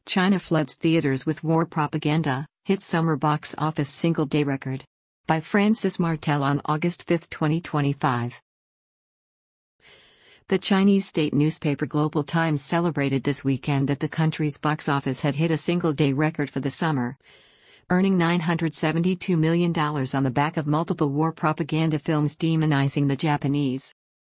China floods theaters with war propaganda, hits summer box office single-day record. By Francis Martel on August 5, 2025. The Chinese state newspaper Global Times celebrated this weekend that the country's box office had hit a single-day record for the summer, earning $972 million on the back of multiple war propaganda films demonizing the Japanese.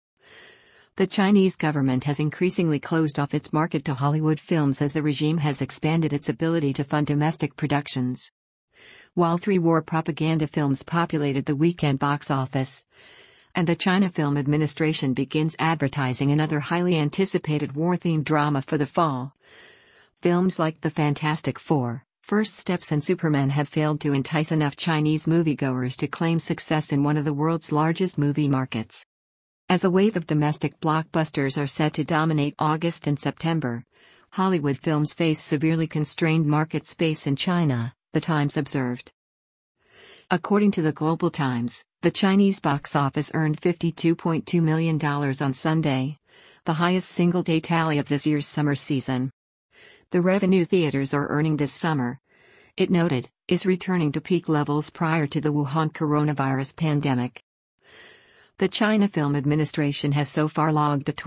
The Chinese government has increasingly closed off its market to Hollywood films as the regime has expanded its ability to fund domestic productions. While 3 war propaganda films populated the weekend box office, and the China Film Administration begins advertising another highly anticipated war-themed drama for the fall, films like The Fantastic Four, First Steps and Superman have failed to entice enough Chinese moviegoers to claim success in one of the world's largest movie markets. As a wave of domestic blockbusters are set to dominate August and September, Hollywood films face severely constrained market space in China, The Times observed. According to the Global Times, the Chinese box office earned $52.2 million on Sunday, the highest single-day tally of this year's summer season. The revenue theaters are earning this summer, it noted, is returning to peak levels prior to the Wuhan coronavirus pandemic. The China Film Administration has so far logged a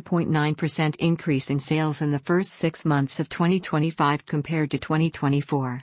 22.9% increase in sales in the first 6 months of 2025 compared to 2024.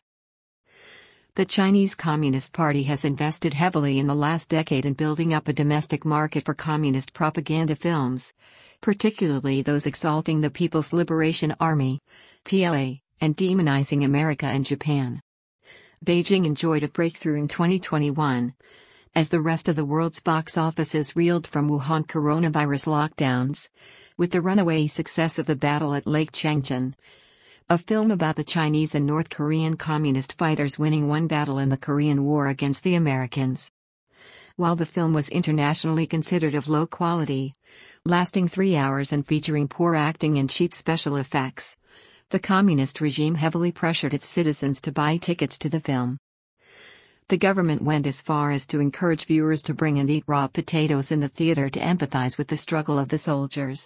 The Chinese Communist Party has invested heavily in the last decade in building up a domestic market for communist propaganda films, particularly those exalting the People's Liberation Army, PLA, and demonizing America and Japan. Beijing enjoyed a breakthrough in 2021, as the rest of the world's box offices reeled from Wuhan coronavirus lockdowns, with the runaway success of The Battle at Lake Changjin, a film about the Chinese and North Korean communist fighters winning one battle in the Korean War against the Americans. While the film was internationally considered of low quality, lasting 3 hours and featuring poor acting and cheap special effects, the communist regime heavily pressured its citizens to buy tickets to the film. The government went as far as to encourage viewers to bring and eat raw potatoes in the theater to empathize with the struggle of the soldiers.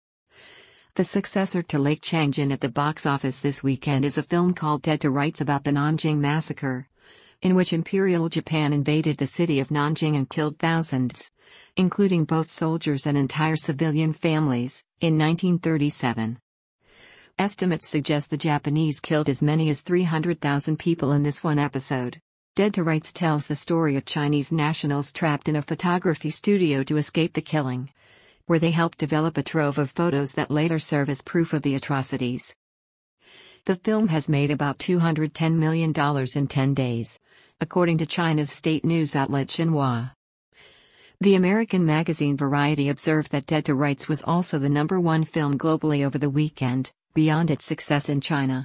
The successor to Lake Changjin at the box office this weekend is a film called Dead to Rights about the Nanjing Massacre, in which Imperial Japan invaded the city of Nanjing and killed thousands, including both soldiers and entire civilian families, in 1937. Estimates suggest the Japanese killed as many as 300,000 people in this one episode. Dead to Rights tells the story of Chinese nationals trapped in a photography studio to escape the killing, where they helped develop a trove of photos that later serve as proof of the atrocities. The film has made about $210 million in 10 days, according to China's state news outlet Xinhua. The American magazine Variety observed that Dead to Rights was also the #1 film globally over the weekend, beyond its success in China.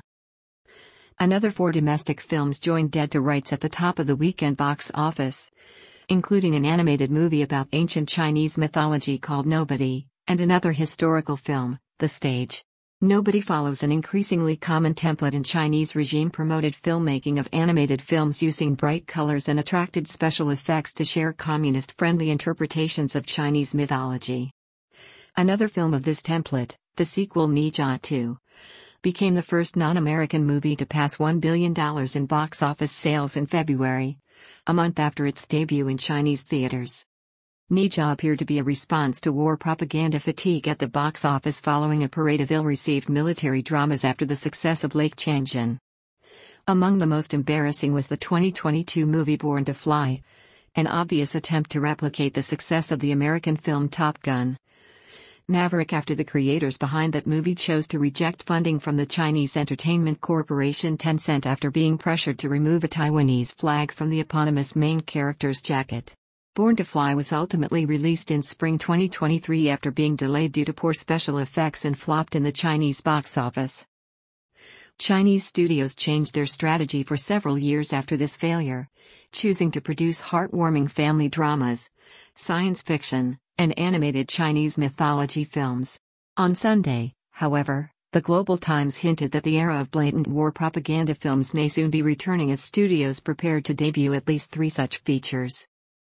Another 4 domestic films joined Dead to Rights at the top of the weekend box office, including an animated movie about ancient Chinese mythology called Nobody, and another historical film, The Stage. Nobody follows an increasingly common template in Chinese regime-promoted filmmaking of animated films using bright colors and attracted special effects to share communist-friendly interpretations of Chinese mythology. Another film of this template, the sequel Ni Jia 2, became the first non-American movie to pass $1 billion in box office sales in February, a month after its debut in Chinese theaters. Ni Jia appeared to be a response to war propaganda fatigue at the box office following a parade of ill-received military dramas after the success of Lake Changjin. Among the most embarrassing was the 2022 movie Born to Fly, an obvious attempt to replicate the success of the American film Top Gun: Maverick after the creators behind that movie chose to reject funding from the Chinese entertainment corporation Tencent after being pressured to remove a Taiwanese flag from the eponymous main character's jacket. Born to Fly was ultimately released in spring 2023 after being delayed due to poor special effects and flopped in the Chinese box office. Chinese studios changed their strategy for several years after this failure, choosing to produce heartwarming family dramas, science fiction, and animated Chinese mythology films. On Sunday, however, the Global Times hinted that the era of blatant war propaganda films may soon be returning as studios prepared to debut at least 3 such features.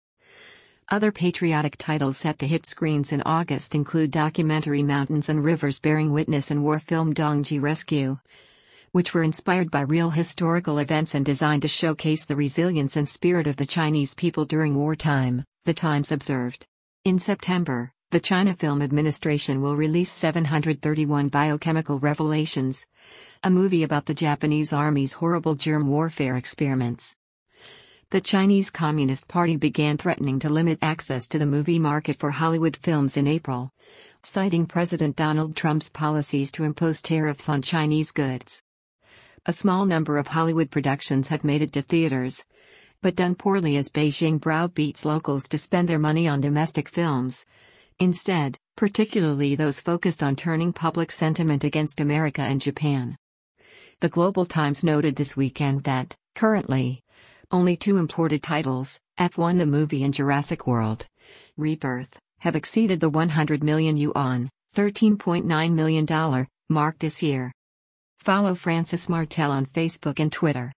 Other patriotic titles set to hit screens in August include documentary Mountains and Rivers Bearing Witness and war film Dongji Rescue, which were inspired by real historical events and designed to showcase the resilience and spirit of the Chinese people during wartime, The Times observed. In September, the China Film Administration will release 731 Biochemical Revelations, a movie about the Japanese Army's horrible germ warfare experiments. The Chinese Communist Party began threatening to limit access to the movie market for Hollywood films in April, citing President Donald Trump's policies to impose tariffs on Chinese goods. A small number of Hollywood productions have made it to theaters, but done poorly as Beijing browbeats locals to spend their money on domestic films. Instead, particularly those focused on turning public sentiment against America and Japan. The Global Times noted this weekend that, currently, only two imported titles, F1 the movie and Jurassic World: Rebirth, have exceeded the 100 million yuan, $13.9 million, mark this year. Follow Francis Martel on Facebook and Twitter.